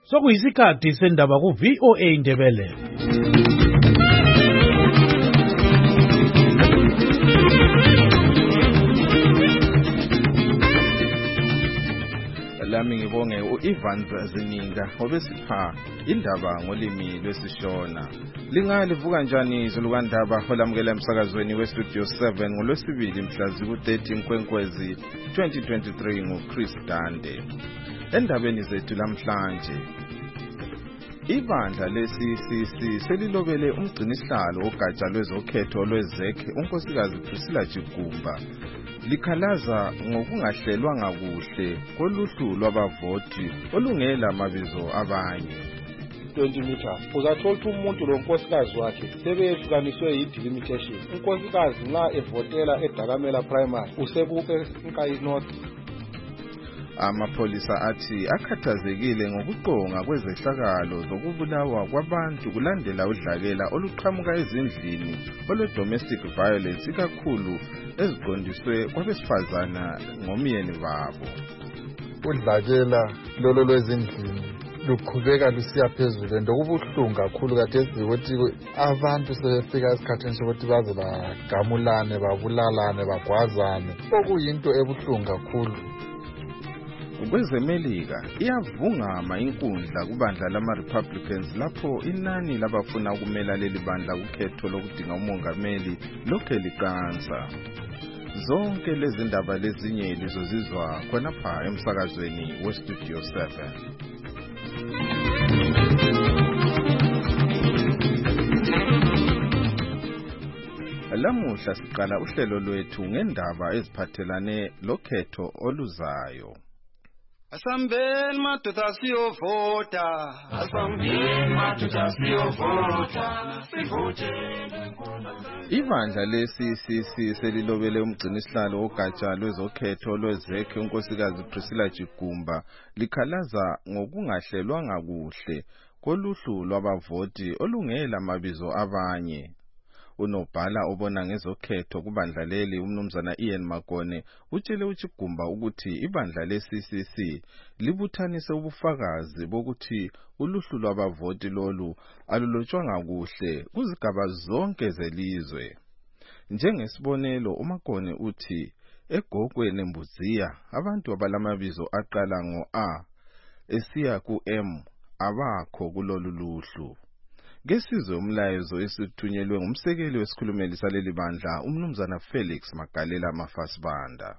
Sokuyisikhathi sendaba ku VOA Indebele. Lami ngibonge uIvan Zininga obesipha indaba ngolimi lwesishona. Lingalivuka njani izulukandaba olamukela emsakazweni weStudio 7 ngolwesibili mhla ziku-13 Nkwenkwezi 2023 nguChris Dande. Endabeni zethu lamhlanje, ibandla le-CCC selilobele umgcinisihlalo ogatsha lwezokhetho lweZEC unkosikazi Priscilla Chigumba likhalaza ngokungahlelwanga kuhle koluhlu lwabavoti olungela mabizo abanye. 20 meters uzathola umuntu lo nkosikazi wakhe sebehlukaniswe yi-delimitation. Unkosikazi nxa evotela eDakamela Primary usekuke Nkayi North. Amapholisa athi akhathazekile ngokuqonga kwezehlakalo zokubulawa kwabantu kulandela udlakela oluqhamuka ezindlini olwe-domestic violence ikakhulu eziqondiswe kwabesifazana ngomyeni babo. Udlakela lolo lwezindlini luqhubeka lusiya phezulu ndokubuhlungu kakhulu kathesi ukuthi abantu sebefika esikhathini sokuthi baze bagamulane, babulalane, bagwazane, okuyinto ebuhlungu kakhulu. Kwezemelika iyavungama inkundla kubandla lama-Republicans lapho inani labafuna ukumela leli bandla kukhetho lokudinga umongameli lokhe liqansa. Zonke lezi ndaba lezinye lizozizwa khonapha emsakazweni weStudio 7. Lamuhla siqala uhlelo lwethu ngendaba eziphathelane lokhetho oluzayo. Asambeni madoda siyovota, asambeni madoda siyovota, sivote. Ibandla le-CCC selilobele umgcinisihlalo ogatsha lwezokhetho lweZEC unkosikazi Priscilla Chigumba likhalaza ngokungahlelwanga kuhle koluhlu lwabavoti olungela mabizo abanye. Unobhala obona ngezokhetho kubandla leli umnumzana Ian Magone utshele uChigumba ukuthi ibandla le-CCC libuthanise ubufakazi bokuthi uluhlu lwabavoti lolu alulotshwanga kuhle kuzigaba zonke zelizwe. Njengesibonelo, uMagone uthi eGogwe neMbuziya abantu abalamabizo aqala ngo-A esiya ku-M abakho kulolu luhlu. Ngesizwe umlayezo esithunyelwe ngumsekeli wesikhulumeli saleli bandla umnumzana Felix Magalela Mafasibanda.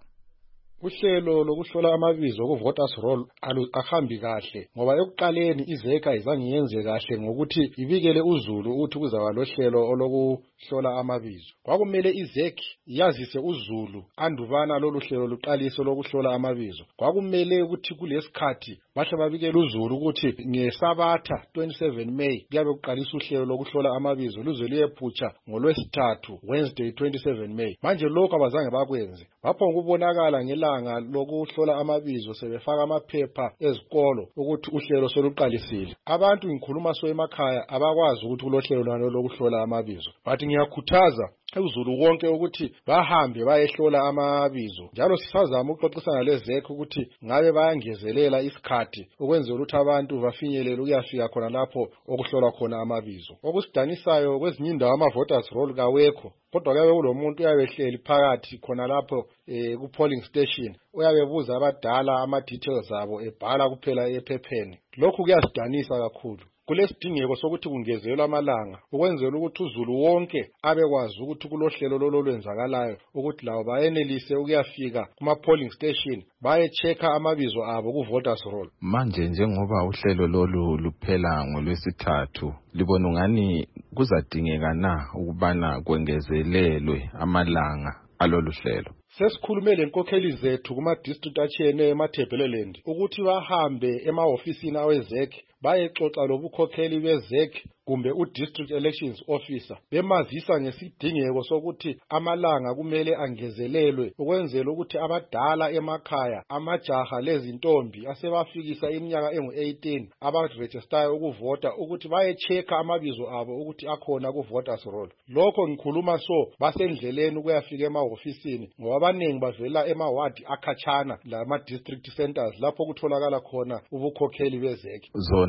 Uhlelo lokuhlola amabizo ku-voters roll ahambi kahle ngoba ekuqaleni iZEC ayizange yenze kahle ngokuthi ibikele uZulu ukuthi kuzaba lohlelo olokuhlola amabizo. Kwakumele iZEC yazise uZulu andubana lolu hlelo luqalise lokuhlola amabizo. Kwakumele ukuthi kulesikhathi bahle babikele uZulu ukuthi ngeSabatha 27 May kuyabe kuqalisa uhlelo lokuhlola amabizo luze luyephutsha ngoLwesithathu Wednesday 27 May. Manje lokho abazange bakwenze. Baphonga ukubonakala ngelanga lokuhlola amabizo sebefaka amaphepha ezikolo ukuthi uhlelo soluqalisile. Abantu ngikhuluma so emakhaya abakwazi ukuthi kulohlelo lalo lokuhlola amabizo. Bathi ngiyakhuthaza uZulu wonke ukuthi bahambe bayehlola amabizo. Njalo sisazama ukuxoxisana leZEC ukuthi ngabe bayangezelela isikhathi ukwenzela ukuthi abantu bafinyelele ukuyafika khona lapho okuhlolwa khona amabizo. Okusidanisayo kwezinye indawo ama-voters roll kawekho. Kodwa kuyabe kulomuntu uyabehleli phakathi khona lapho ku-polling station uyabebuza abadala ama-details abo ebhala kuphela ephepheni. Lokhu kuyasidanisa kakhulu. Kulesidingeko sokuthi kungezelwe amalanga ukwenzela ukuthi uZulu wonke abekwazi ukuthi kulohlelo lolo lwenzakalayo ukuthi lawo bayenelise ukuyafika kuma-polling station baye-checker amabizo abo ku-voters roll. Manje njengoba uhlelo lolu luphela ngoLwesithathu, libona ungani kuzadingeka na ukubana kwengezelelwe amalanga alolu hlelo? Sesikhulume lenkokheli zethu kuma-district atshiyeneyo eMatabeleland ukuthi bahambe emahofisini aweZEC bayexoxa lobukhokheli beZEC kumbe u-District Elections Officer bemazisa ngesidingeko sokuthi amalanga kumele angezelelwe ukwenzela ukuthi abadala emakhaya amajaha lezintombi asebafikisa iminyaka engu-18 abarejistayo ukuvota ukuthi baye-checker amabizo abo ukuthi akhona ku-voters roll. Lokho ngikhuluma so basendleleni ukuyafika emahofisini ngoba abaningi bavela emawadi akhatshana lama-district centers lapho kutholakala khona ubukhokheli beZEC. Zona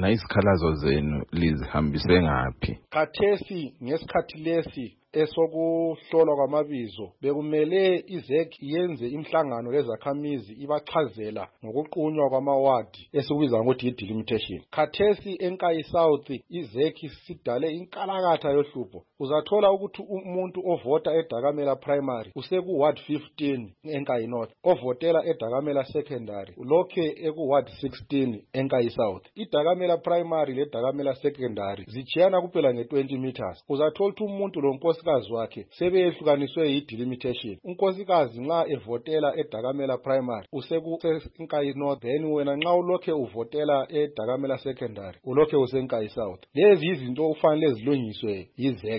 khona isikhalazo zenu lizihambise ngaphi? Khathesi ngesikhathi lesi esokuhlolwa kwamabizo bekumele iZEC yenze imhlangano lezakhamizi ibachazela ngokuqunywa kwamawadi esikubiza ngokuthi delimitation. Khathesi eNkayi South iZEC sidale inkalakatha yohlupho. Uzathola ukuthi umuntu ovota eDakamela Primary useku ward 15 eNkayi North, ovotela eDakamela Secondary ulokhe eku ward 16 eNkayi South. iDakamela Primary leDakamela Secondary zijiyana kuphela nge20 meters. Uzathola ukuthi umuntu lonkosikazi wakhe sebeyehlukaniswe yi-delimitation. Unkosikazi nxa evotela eDakamela Primary useku eNkayi North, then wena nxa ulokhe uvotela eDakamela Secondary ulokhe useNkayi South. Lezi izinto kufanele zilungiswe yiZEC.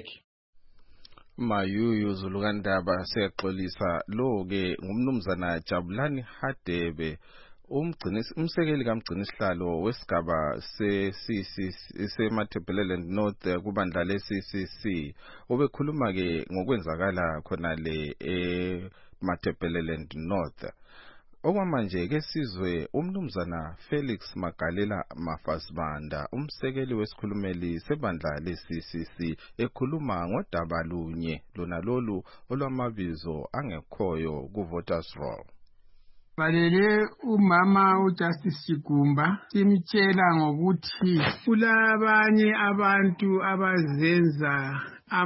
Mayuyu Zulukandaba siyaxolisa lo-ke ngumnumzana Jabulani Hadebe umsekeli kamgcinisihlalo wesigaba se-Matabeleland North kubandla le-CCC obekhuluma-ke ngokwenzakala khonale e-Matabeleland North. Okwamanje-ke sizwe umnumzana Felix Magalela Mafasibanda umsekeli wesikhulumeli sebandla le-CCC ekhuluma ngodaba lunye lona lolu olwamabizo angekhoyo ku-voters roll. Balele umama uJustice Chigumba simtshela ngokuthi kulabanye abantu abazenza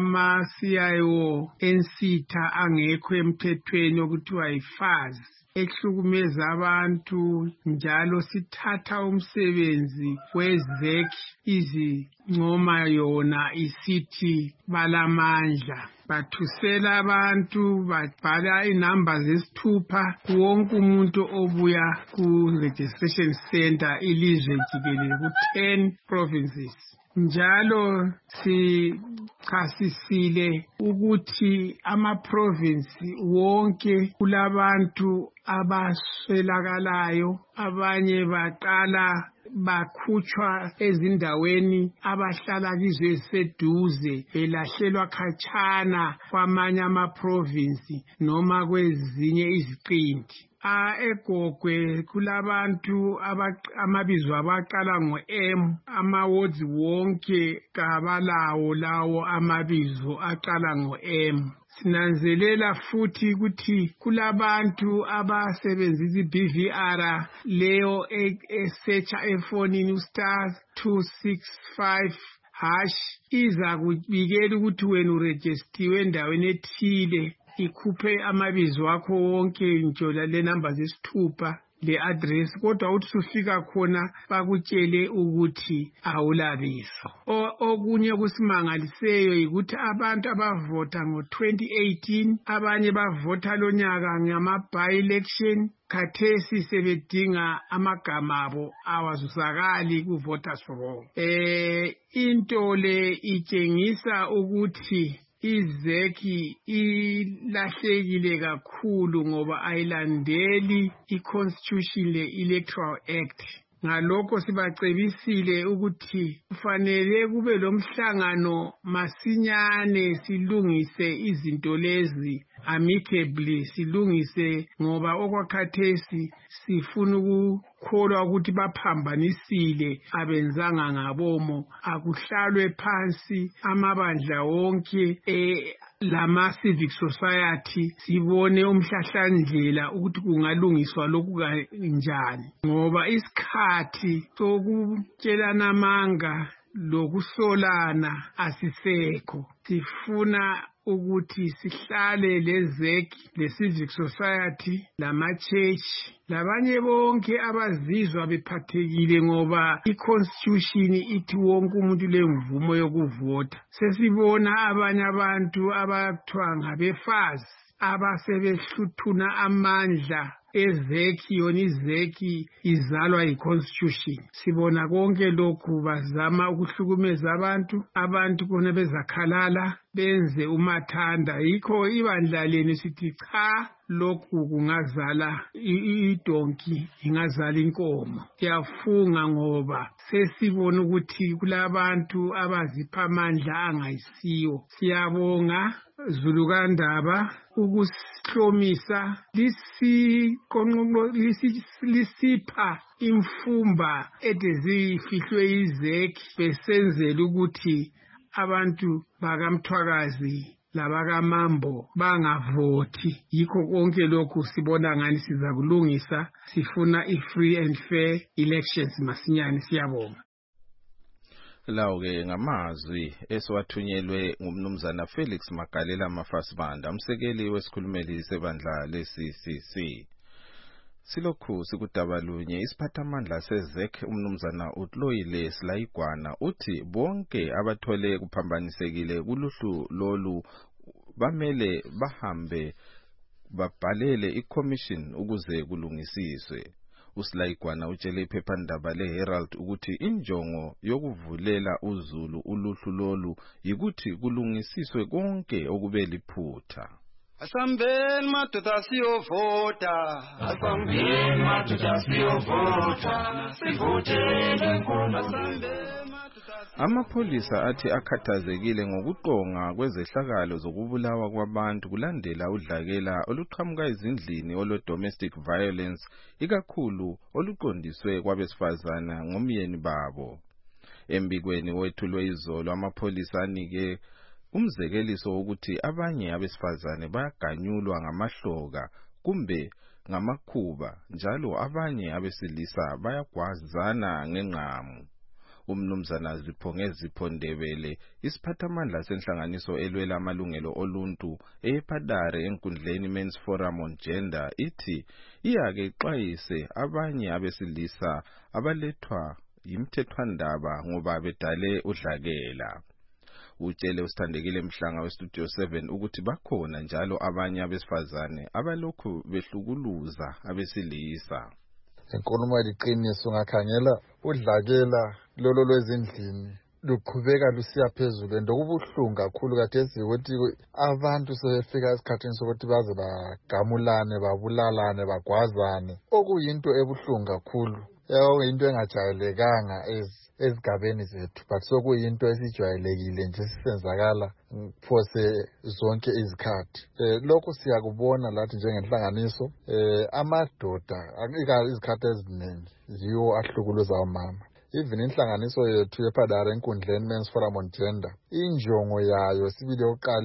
ama-CIO ensitha angekho emthethweni okuthiwa yifazi ehlukumeza abantu, njalo sithatha umsebenzi weZEC izincoma yona isithi balamandla. Bathusela abantu, babhala inamba zesithupha wonke umuntu obuya ku-registration center ilizwe jikelele ku-10 provinces. Njalo sichasisile ukuthi ama-province wonke kulabantu abaswelakalayo, abanye baqala bakhutshwa ezindaweni abahlala kizo eziseduze belahlelwa khatshana kwamanye ama-province noma kwezinye iziqinti. EGogwe kulabantu amabizo abaqala ngo-M, ama-wards wonke kabalawo lawo amabizo aqala ngo-M. Sinanzelela futhi ukuthi kulabantu abasebenzisa i-BVR leyo esearcha efonini *265# iza kubikela ukuthi wena urejistiwe endaweni ethile, ikhuphe amabizo akho wonke njola le number zesithupha le-address, kodwa uthi sufika khona bakutshele ukuthi awulabizo. Okunye kusimangaliseyo yikuthi abantu abavota ngo-2018 abanye bavota lonyaka ngama-by-election, khathesi sebedinga amagama abo awazuzakali ku-voters roll. Into le itshengisa ukuthi iZEC ilahlekile kakhulu ngoba ayilandeli i-Constitution le-Electoral Act. Ngalokho sibacebisile ukuthi kufanele kube lomhlangano masinyane silungise izinto lezi amicably, silungise ngoba okwakhathesi sifuna ukukholwa ukuthi baphambanisile abenzanga ngabomo. Akuhlalwe phansi amabandla wonke lama civic society sibone umhlahlandlela ukuthi kungalungiswa lokhu kanjani, ngoba isikhathi sokutshelana amanga lokusolana asisekho. Sifuna ukuthi sihlale leZEC, le-civic society, lama-church, labanye bonke abazizwa bephathekile ngoba i-Constitution ithi wonke umuntu lemvumo yokuvota. Sesibona abanye abantu abathiwa ngabefazi abasebehluthuna amandla eZEC, yona iZEC izalwa yi-Constitution. Sibona konke lokhu bazama ukuhlukumeza abantu kona bezakhalala benze umathanda. Yikho ibandla leni sithi cha, lokhu kungazala idonki, ingazala inkomo. Siyafunga ngoba sesibona ukuthi kulabantu abazipha amandla angayisiwo. Siyabonga Zulukandaba ukusihlomisa lisipha imfumba edezifihlwe izekhi besenzela ukuthi abantu bakamthwakazi labakamambo bangavoti. Yikho konke lokhu sibona ngani siza kulungisa. Sifuna i-free and fair elections masinyane. Siyabonga. Lawo-ke ngamazwi esiwathunyelwe ngumnumzana Felix Magalela Mafasibanda, umsekeli wesikhulumeli sebandla le-CCC. Silokhu sikudabalunye isiphathamandla sezek umnumzana uTloyile Silayigwana uthi bonke abathole kuphambanisekile kuluhlu lolu bamele bahambe babhalele i-commission ukuze kulungisiswe. uSilayigwana utshele iphephandaba leHerald ukuthi injongo yokuvulela uZulu uluhlu lolu yikuthi kulungisiswe konke okube liphutha. Asambeni madoda siyovota, asambeni madoda siyovota, sivotele inkomo. Amapholisa athi akhathazekile ngokuqonga kwezehlakalo zokubulawa kwabantu kulandela udlakela oluqhamuka ezindlini olo-domestic violence, ikakhulu oluqondiswe kwabesifazana ngomyeni babo. Embikweni wethulwe izolo, amapholisa anike umzekeliso wokuthi abanye abesifazane bayaganyulwa ngamahloka kumbe ngamakhuba, njalo abanye abesilisa bayagwazana ngengqamu. Umnumzana Zipho Ndebele, isiphathamandla senhlanganiso elwela amalungelo oluntu ePadare enkundleni Men's Forum on Gender, ithi iyake ixwayise abanye abesilisa abalethwa yimthethwandaba ngoba bedale udlakela. Utshele uSithandekile Mhlanga weStudio 7 ukuthi bakhona njalo abanye abesifazane abalokhu behlukuluza abesilisa. Inkulumo eliqiniso ungakhangela udlakela lolo lwezindlini luqhubeka lusiya phezulu ndokubuhlungu kakhulu kathesi ukuthi abantu sebefika esikhathini sokuthi baze bagamulane, babulalane, bagwazane, okuyinto ebuhlungu kakhulu, into engajayelekanga ezigabeni zethu, but sokuyinto esijwayelekile nje sisenzakala phose zonke izikhathi. Lokho siyakubona lathi njengenhlanganiso, amadoda izikhathi eziningi yiwo ahlukuluza omama. Even inhlanganiso yethu yePadare enkundleni Men's Forum on Gender, injongo yayo sibile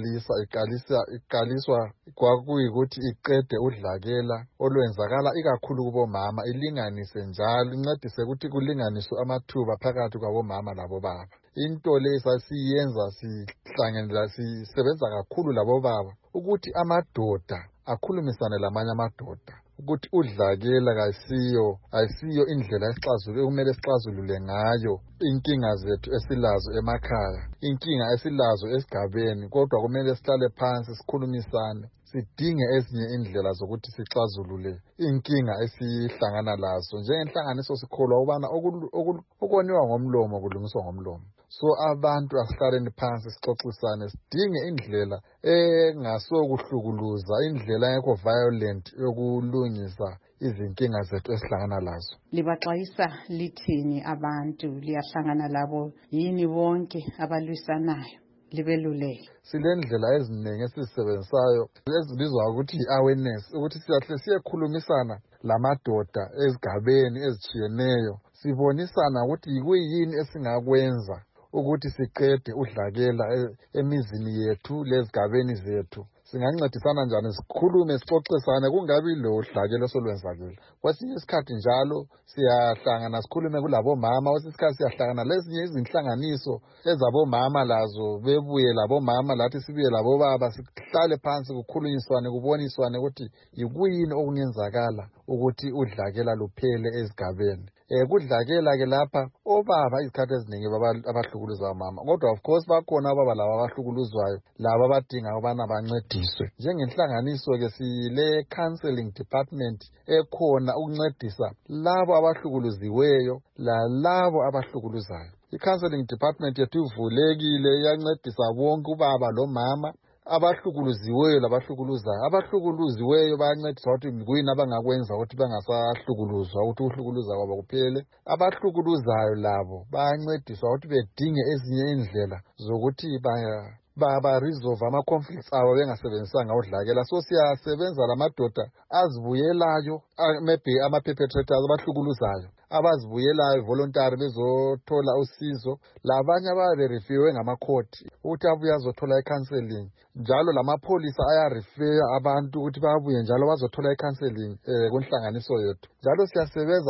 iqaliswa kwakuyikuthi iqede udlakela olwenzakala ikakhulu kubomama, ilinganise njalo incedise ukuthi kulinganiswe amathuba phakathi kwabomama labobaba. Into le sasiyenza sihlanganela sisebenza kakhulu labobaba ukuthi amadoda akhulumisane lamanye amadoda ukuthi udlakela ayisiyo indlela esixazulule kumele sixazulule ngayo inkinga zethu esilazo emakhaya, inkinga esilazo esigabeni, kodwa kumele sihlale phansi sikhulumisane sidinge ezinye indlela zokuthi sixazulule inkinga esihlangana lazo. Njengenhlanganiso sikholwa ubana okoniwa ngomlomo kulungiswa ngomlomo. So abantu asihlaleni phansi sixoxisane sidinge indlela engasokuhlukuluza, indlela engekho violent yokulungisa izinkinga zethu esihlangana lazo. Libaxwayisa lithini abantu, liyahlangana labo yini bonke abalwisanayo, libeluleke? Silendlela eziningi esizisebenzisayo ezibizwa ukuthi i-awareness, ukuthi siyahle siyekhulumisana lamadoda ezigabeni ezijiyeneyo, sibonisana ukuthi yikuyini esingakwenza ukuthi siqede udlakela emizini yethu lezigabeni zethu. Singancedisana njani, sikhulume sixoxisane, kungabi lo dlakela solwenzakile. Kwesinye isikhathi njalo siyahlangana sikhulume kulabomama, kwesinye isikhathi siyahlangana lezinye izinhlanganiso ezabomama lazo bebuye labomama, lathi sibuye labobaba, sihlale phansi kukhulunyiswane, kuboniswane ukuthi yikuyini okungenzakala ukuthi udlakela luphele ezigabeni. Kudlakela ke lapha obaba izikhathi eziningi abahlukuluza omama, kodwa of course bakhona obaba laba abahlukuluzwayo, laba abadinga ubana bancediswe. Njengenhlanganiso ke sile counseling department ekhona ukuncedisa labo abahlukuluziweyo lalabo abahlukuluzayo i-counseling department yethu ivulekile, iyancedisa bonke ubaba lomama abahlukuluziweyo labahlukuluzayo. Abahlukuluziweyo bayancedisa ukuthi kuyini abangakwenza ukuthi bangasahlukuluzwa, ukuthi ukuhlukuluza kwabo kuphele. Abahlukuluzayo labo bayancedisa ukuthi bedinge ezinye indlela zokuthi ba-resolve ama-conflicts abo bengasebenzisanga udlakela. So siyasebenza lamadoda azibuyelayo, maybe ama-perpetrators abahlukuluzayo, abazibuyelayo voluntary bezothola usizo, labanye ababerefiwe ngamakhoti ukuthi abuye azothola i-counseling. Njalo lamapholisa ayarefeya abantu ukuthi babuye njalo bazothola i-counseling kunhlanganiso yethu. Njalo siyasebenza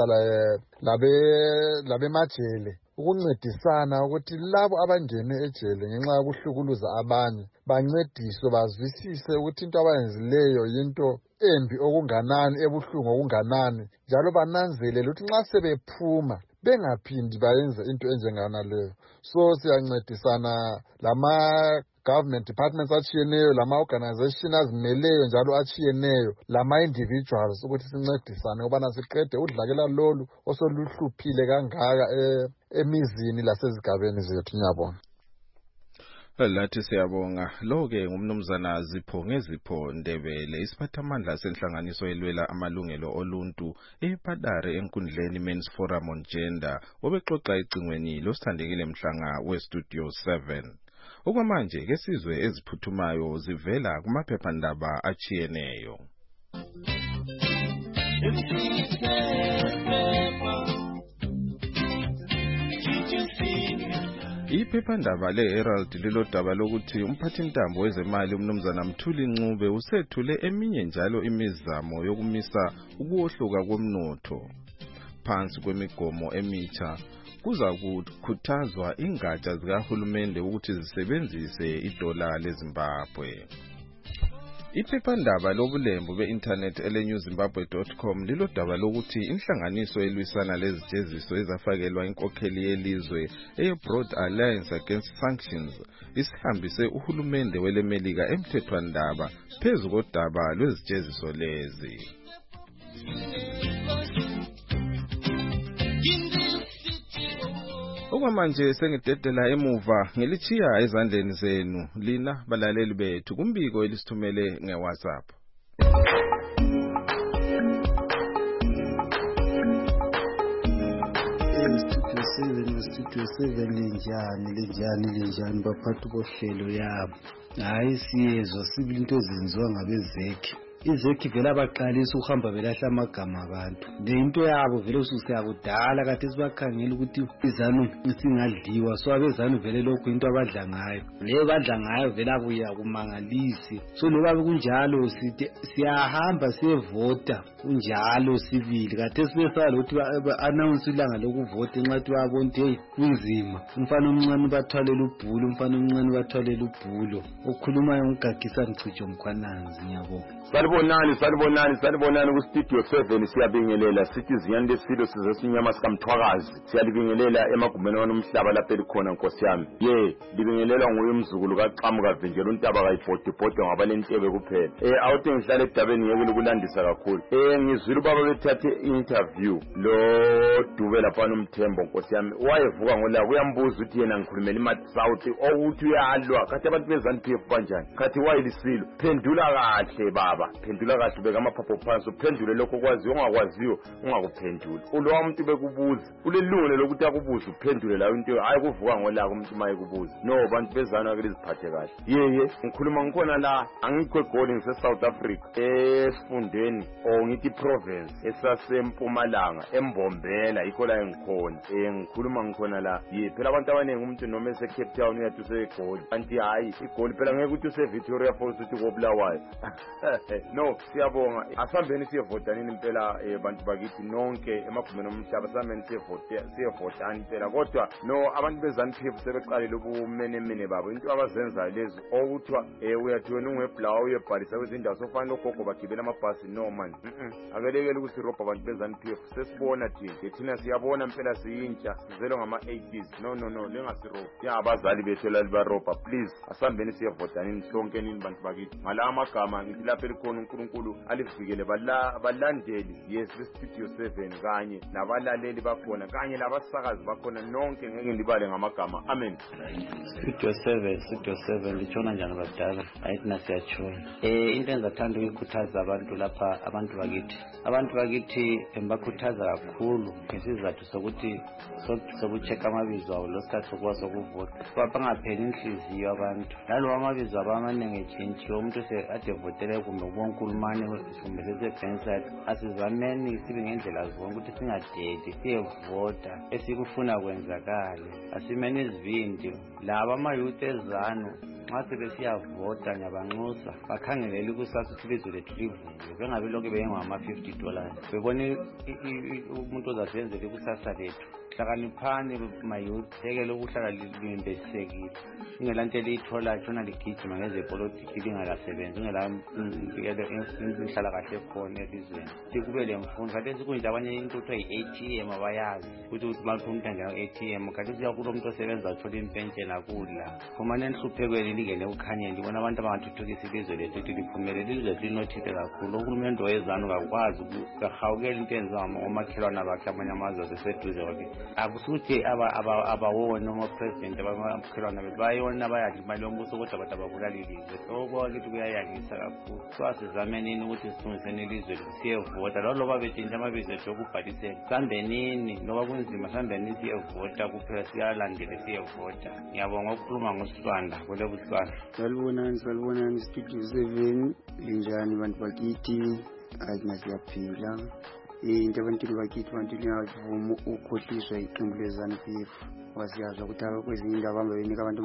labemajele ukuncedisana ukuthi labo abangene ejele ngenxa yokuhlukuluza abanye bancediswe bazwisise ukuthi into abayenzileyo yinto embi okunganani, ebuhlungu okunganani, njalo bananzelele ukuthi nxa sebephuma bengaphindi bayenze into enjengana leyo. So siyancedisana lama-government departments achiyeneyo, lama-organization azimeleyo njalo achiyeneyo, lama-individuals ukuthi sincedisane ukubana siqede udlakela lolu osoluhluphile kangaka emizini lasezigabeni zethu. Ngiyabonga. Lathi siyabonga. Lo-ke ngumnumzana Zipho Ngezipho Ndebele, isiphathamandla senhlanganiso elwela amalungelo oluntu ePadare enkundleni Men's Forum on Gender, obexoxa icingweni losithandekile mhlanga weStudio 7. Okwamanje ke sizwe eziphuthumayo zivela kumaphephandaba achiyeneyo. Iphephandaba le-Herald lilodaba lokuthi umphathintambo wezemali umnumzana Mthuli Ncube usethule eminye njalo imizamo yokumisa ukuwohluka komnotho. Phansi kwemigomo emitsha kuza kukhuthazwa ingatsha zikahulumende ukuthi zisebenzise idola leZimbabwe. Iphephandaba lobulembu be-internet ele-newzimbabwe.com lilodaba lokuthi inhlanganiso elwisana lezijeziso ezafakelwa inkokheli yelizwe eye-Broad Alliance Against Sanctions isihambise uhulumende welemelika emthethwandaba phezu kodaba lwezijeziso lezi. Okwamanje sengidedela emuva ngilichiya ezandleni zenu lina balaleli bethu kumbiko elisithumele ngeWhatsApp. Studio 7 linjani baphathi bohlelo yabo. Hayi siyezwa sibili into ezenziwa ngabezekhi. Izekhi vele abaqalisa uhamba belahla amagama abantu. Lento yabo vele usiyakudala kade sibakhangela ukuthi izanu singadliwa, so abezanu vele lokho into abadla ngayo. Leyo badla ngayo vele abuya kumangalisi. So loba kunjalo siyahamba siyevota kunjalo sibili. Kade sibesala ukuthi announce ilanga lokuvota nxa wabona hey kunzima. Umfana omncane bathwalela ubhulo, umfana omncane bathwalela ubhulo. Okhuluma ngigagisa Mcijo Mkhwananzi ngiyabonga. Salibonani kuStudio 7 siyabingelela sithi ziyani lesilo sizosinyama sikamthwakazi siyalibingelela emagumeni womhlaba lapha elikhona Nkosi yami libingelelwa nguye umzukulu kaXamuka Vinjela uNtaba kayibhodibhoda ngabalentebe kuphela awuthi ngihlale edabeni ngeke ukulandisa kakhulu ngizwile ubaba bethathe interview lo Dube lapha noMthembo Nkosi yami wayevuka ngola uyambuza ukuthi yena ngikhulumela iMath South ukuthi uyalwa kathi abantu beZANU-PF kanjani kathi wayelisilo phendula kahle baba phendula kahle beka amaphapho phansi uphendule lokho kwaziyo ongakwaziyo ungakuphendula ulo umuntu bekubuza ulelungelo lokuthi akubuze uphendule la into hayi kuvuka ngolaka umuntu maye kubuza no bantu bezana ake liziphathe kahle ngikhuluma ngikhona la angikho eGoli ngise South Africa esifundeni ngithi province esasempumalanga eMbombela ikho la engikhona ngikhuluma ngikhona la phela abantu abaningi umuntu noma ese Cape Town uyathi useGoli anti hayi iGoli phela ngeke ukuthi use Victoria Falls uthi koBulawayo no siyabonga asambeni siyevota nini impela bantu bakithi nonke emagumeni omhlaba asambeni siyevota impela kodwa no abantu beZANU-PF sebeqalile ubumenemene babo into abazenza lezi okuthiwa uyathi wena ungeblawa uyebhalisa kwezindawo sofanele ogogo bagibela amabhasi no man akelekele ukuthi robha abantu beZANU-PF sesibona thina siyabona impela siyintsha sizelwe ngama-80s no lengasirobha abazali bethu lalibarobha please asambeni siyevota nini sonke nini bantu bakithi ngala amagama ngithi lapha elikhona khona uNkulunkulu alivikele balandeli yes Studio 7 kanye nabalaleli bakhona kanye labasakazi bakhona nonke ngeke ngilibale ngamagama amen. Studio 7 litshona njani badala ayithi nasiyatshona. Into engizathanda ukuyikhuthaza abantu lapha abantu bakithi bakhuthaza kakhulu ngesizathu sokuthi sokuchecka amabizo abo losikhathi sokwazi ukuvota bangapheli inhliziyo abantu lalo amabizo abamanenge etshintshiwe umuntu ade votele kumbe kubonkulumane kumbe sesebhenside asizameni sibe ngendlela zonke ukuthi singadedi siyevota esikufuna kwenzakale asimene izivindi laba amayouth ezanu nxa sebesiyavota nyabanxusa bakhangelele ikusasa ukuthi ilizwe lethu livuke bengabe lokhu bengama$50 bebone umuntu ozasenzela ikusasa lethu hlakaniphani mayouth yekele ukuhlala limbesekile ingelanto eliyithola tshona ligijima ngezepolitiki lingakasebenzi inhlala kahle khona elizweni kube lemfundo khathesi kunje abanye into kuthiwa yi-ATM abayazi ukuthi maliphi umuntu anjena ku-ATM khathesi uyakulo umuntu osebenza athola impentsheni akudla khomane enhluphekweni lingene ukukhanyeni libona abantu abangathuthukisa ilizwe lethu ukuthi liphumelele ilizwe lethu linothile kakhulu uhulumende wezanu kakwazi ukahawukela into enziwa omakhelwane bakhe amanye amazwe aseseduze kwakhe akusuthi abawona omapresidenti abamakhelwane bethu bayona bayadla imali yombuso kodwa abantu ababulala ilizwe okwakithi kuyayangisa kakhulu so asizamenini ukuthi silungiseni ilizwe lethu siyevota loba betshintsha amabizo ethu okubhalisela sambenini loba kunzima sambenini siyevota kuphela siyalandele siyevota ngiyabonga ukukhuluma ngosibanda kwele buhlwana. Salibonani Studio 7 linjani bantu bakithi athi siyaphila into abantu bakithi bantu lingavuma ukukhohliswa iqembu lezanu PF wasiyazwa ukuthi kwezinye indawo babenika abantu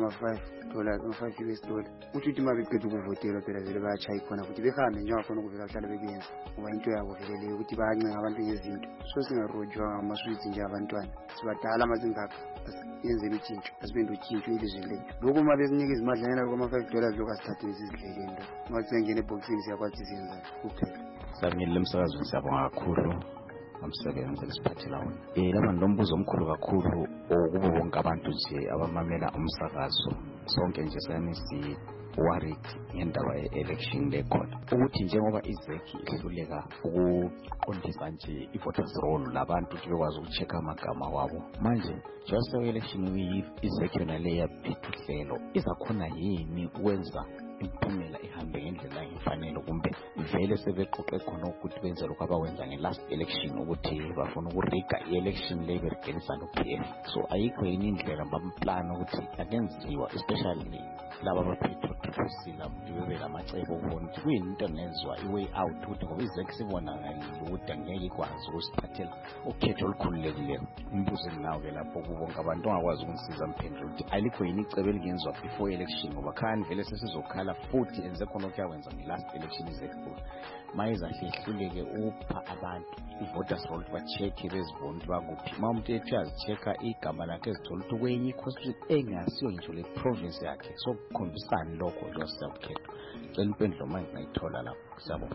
$5 ukuthi uma beqeda ukuvotela phela vele bayachaya khona futhi behambe njengakhona ukuvela kuhlala bekwenza ngoba into yabo veleleyo ukuthi bayancenga abantu ngezinto so singarojwa ngamaswitsi nje abantwana sibadala mazingaka yenzela utshintsho asibende utshintsho ilizwe lethu lokhu uma besinika izimadlanyana kwama$5 lokhu asithatheni sizidlele into uma sengena ebhokisini siyakwazi siyenza kuphela. Sabingelela emsakazweni siyabonga kakhulu umsebenzi lesiphathela wona laba nombuzo omkhulu kakhulu okubo bonke abantu nje abamamela umsakazo sonke nje sanisi worried ngendaba ye-election lekhona ukuthi njengoba izeki ihluleka ukuqondisa nje i-voters roll labantu ukuthi bekwazi ukuchecka amagama wabo manje just election izeki yona le yaphetha uhlelo izakhona yini ukwenza impumela ihambe ngendlela efanele kumbe vele sebeqoqe khona ukuthi benze lokho abawenza nge-last election ukuthi bafuna ukuriga i-election le begenisa no-PF so ayikho yini indlela bamplan ukuthi akenziwa especially laba abaphethe ukusila ukuthi bebe lamacebo ukubona ukuthi kuyini into engenziwa i-way out ukuthi ngoba izeki sibonakala ukuthi angeke ikwazi ukusiphathela ukhetho olukhululekileyo umbuzo nawo-ke lapho kubonke abantu ongakwazi ukungisiza mphendula ukuthi alikho yini icebo elingenziwa before election ngoba khani vele sesizokhala futhi enze khona okuyakwenza nge-last election izekho mayizahle ihluleke upha abantu i-voters roll bachecke bezibona ukuthi bakuphi uma umuntu ethi azichecka igama lakhe ezithola ukuthi kwenye i-constitution engasiyo ngitsho le province yakhe so kukhombisani lokho nje siyakukhetha cela impendulo manje ngayithola lapho siyabona.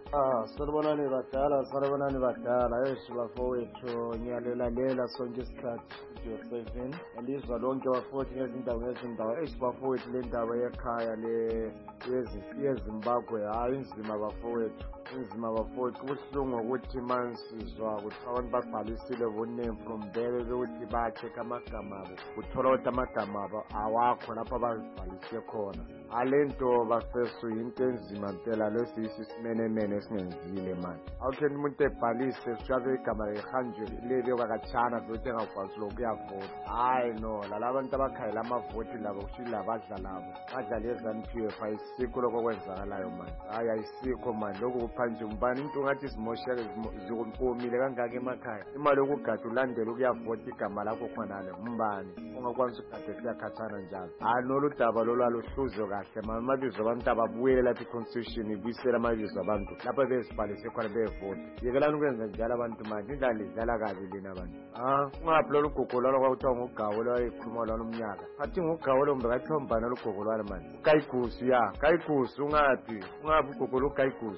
Salibonani badala bafowethu ngiyalalela sonke isikhathi Studio 7 elizwa lonke bafowethu ngezindawo bafowethu le ndaba yekhaya le yeZimbabwe hayi inzima bafowethu kubuhlungu ukuthi mansizwa ukuthi abantu babhalisile boname from there ukuthi bachecka amagama abo uthola ukuthi amagama abo awakho lapho abazibhalise khona alento bafesu into enzima mpela lesisimenemene esingenzile manje awutheni umuntu ebhalise ushabe igama le100 lebe kwakachana futhi engakwazi lokuyavota hayi no lalabantu abakhayela amavoti labo kushila badla labo badlala eZANU-PF ayisikho lokho kwenzakalayo manje hayi ayisikho manje lokho kuphanje umbani into ngathi simosheke zikomile kangaka emakhaya imali yokugada ulandela ukuyavota igama lakho khonale umbani ongakwazi ukugada siyakhathana njalo hayi nolu daba loluhluzo kahle amabizo abantu ababuyele lapha i-constitution ibuyisela amabizo abantu lapha bezibhalise khona bevota yekelani ukwenza njalo abantu manje indlela idlala kabi lina abantu ungaphi lolu gogolwana kwakuthiwa ngugawo lwayikhuluma lwana umnyaka athi ngugawo lo mbe kathiwa mbani lolu gogolwana manje ukayigusu ya kayigusu ungaphi ugogolo ukayigusu kuthiwa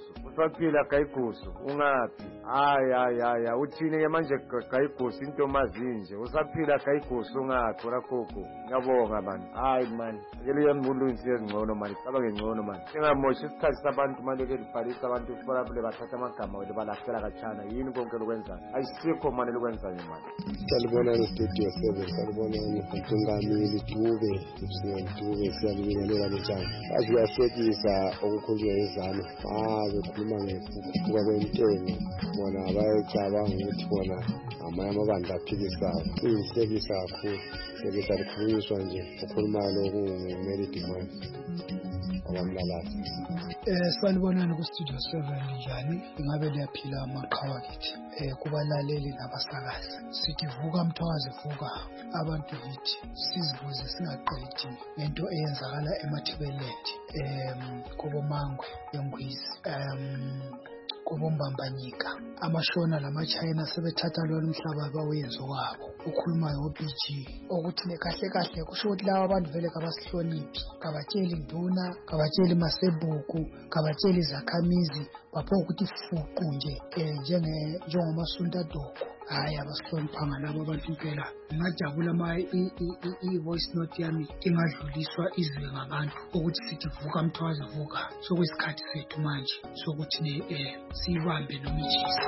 usaphila Gayigusu ungaphi hayi uthini ke manje Gayigusu into mazinje usaphila Gayigusu ungaphi rakhokho ngiyabonga man hayi man akele yambulunsi ezingcono man icaba ngengcono man singamoshi isikhathi sabantu manje ke libhalisa abantu forable bathatha amagama wethu balahlela kachana yini konke lokwenzayo ayisikho manje lokwenzayo man salibona studio 7 salibona uNtungamili Dube Dube siyabingelela njani asiyasekisa okukhulunywa izana bekhuluma ngekhuphuka kwentengo bona bayacabanga ukuthi bona amanye amabandla aphikisayo iyisekisa kakhulu sekisa likhulunyiswa nje ukhulumayo lokhu ngumeli demand abamlalazi sanibonani ku-studio 7 njani ingabe liyaphila amaqhawa kithi kubalaleli nabasakazi sithi vuka mthwazi vuka abantu kithi sizibuze singaqedi ngento eyenzakala eMathebeleland kubomangwe yengwizi kubombambanyika amashona namachina sebethatha lona umhlaba bawenzo wabo ukhulumayo oBG ukuthi nekahle kahle kusho ukuthi laba abantu vele kabasihloniphi kabatsheli nduna kabatsheli masebuku kabatsheli zakhamizi bapho ukuthi fuqu nje njengomasunda doko hayi abasihloniphanga labo abantu impela ngajabula i-voice note yami ingadluliswa izwe ngabantu ukuthi sithi vuka mthwazi vuka sokwesikhathi sethu manje sokuthi siyibambe nomijisa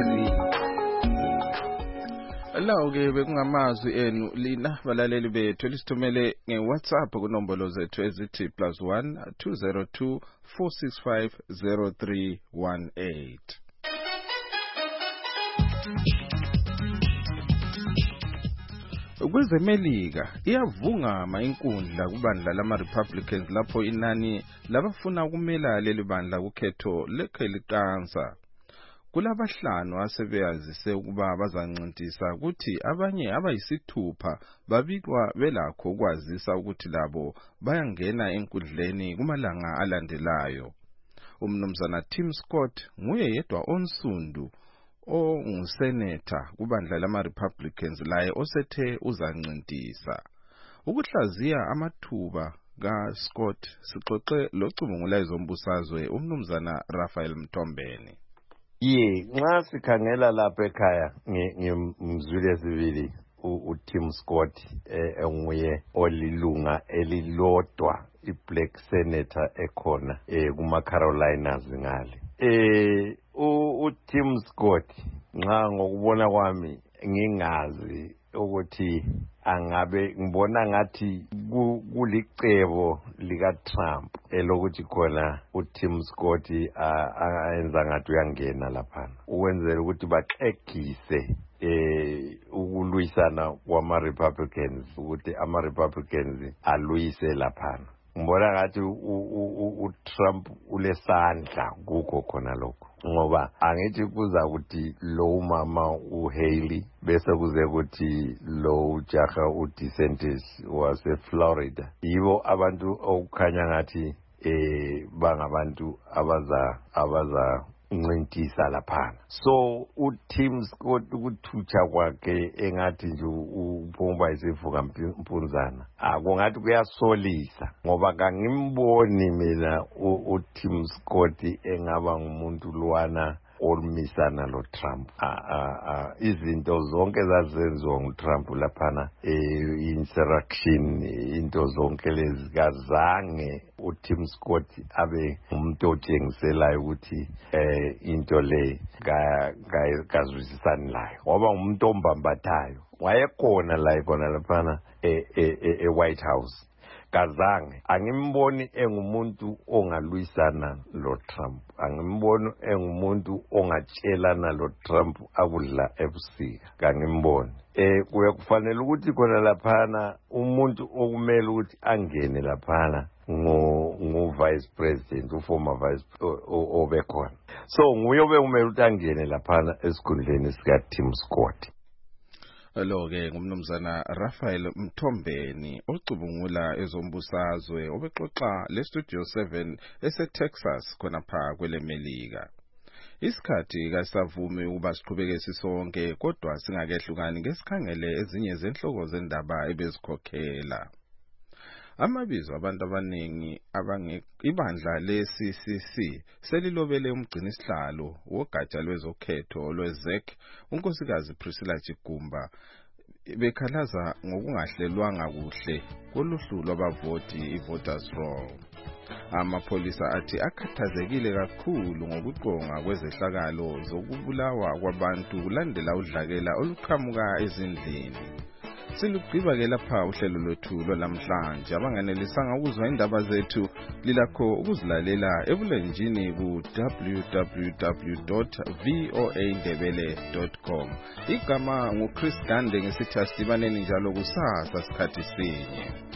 Lawo-ke bekungamazwi enu lina balaleli bethu lisithumele nge-WhatsApp kunombolo zethu ezithi +1 202 465 0318. Kwezemelika iyavungama inkundla kubandla lama-Republicans lapho inani labafuna ukumela leli bandla kukhetho lekhe liqansa. Kulabahlanu asebeyazise ukuba bazancintisana ukuthi abanye abayisithupha babikwa belakho ukwazisa ukuthi labo bayangena enkundleni kumalanga alandelayo. Umnumzana Tim Scott nguye yedwa onsundu onguseneta kubandla lama-Republicans laye osethe uzancintisa. Ukuhlaziya amathuba kaScott sixoxe locubungula zombusazwe umnumzana Raphael Mtombeni. Nxa sikhangela lapha ekhaya ngimzwile sibili uTim Scott enguye olilunga elilodwa i-black senator ekhona kuma-Carolinas ngale. uTim Scott nxa ngokubona kwami ngingazi ukuthi angabe ngibona ngathi kulicebo likaTrump elokuthi khona uTim Scott ayenza ngathi uyangena lapha ukwenzela ukuthi baxegise ukulwisana kwama-Republicans ukuthi ama-Republicans alwise lapha. Ngibona ngathi uTrump ulesandla kukho khona lokho ngoba angithi kuza ukuthi lo mama uHaley bese kuze ukuthi lo jaha uDesantis waseFlorida yibo abantu okukhanya ngathi bangabantu abaza ncintisa lapha. So uTim Scott ukuthutsha kwakhe engathi nje uphumba isivuka mpunzana akungathi kuyasolisa ngoba kangimboni mina uTim Scott engaba ngumuntu lwana olumisana lo Trump. Izinto zonke zazenziwa nguTrump laphana insurrection into zonke lezi kazange uTim Scott abe umuntu otshengiselayo ukuthi into le kazwisisani layo ngoba umuntu ombambathayo wayekhona la khona laphana eWhite House. Kazange angimboni engumuntu ongalwisana lo Trump, angimboni engumuntu ongatshelana lo Trump akudla ebusika, kangimboni. Kuyakufanele ukuthi khona laphana umuntu okumele ukuthi angene laphana ngo vice president, former vice obekhona. So nguye obekumele ukuthi angene laphana esikhundleni sika Tim Scott. Lo-ke ngumnumzana Raphael Mtombeni ocubungula ezombusazwe obexoxa le-Studio 7 ese-Texas khonapha kwelemelika. Isikhathi kasavumi ukuba siqhubeke sisonke kodwa singakehlukani ngesikhangele ezinye zenhloko zendaba ebezikhokhela. Amabizo abantu abaningi ibandla le-CCC selilobele umgcinisihlalo wogatsha lwezokhetho lwe-ZEC unkosikazi Priscilla Chigumba bekhalaza ngokungahlelwanga kuhle koluhlu lwabavoti i-voters roll. Amapholisa athi akhathazekile kakhulu ngokuqonga kwezehlakalo zokubulawa kwabantu kulandela udlakela oluqhamuka ezindlini. Silugqiba-ke lapha uhlelo lwethu lwalamhlanje. Abanganelisanga ukuzwa indaba zethu lilakho ukuzilalela ebulenjini ku www.voaindebele.com. Igama nguChris Gande ngesithi asidibaneni njalo kusasa sikhathi sinye.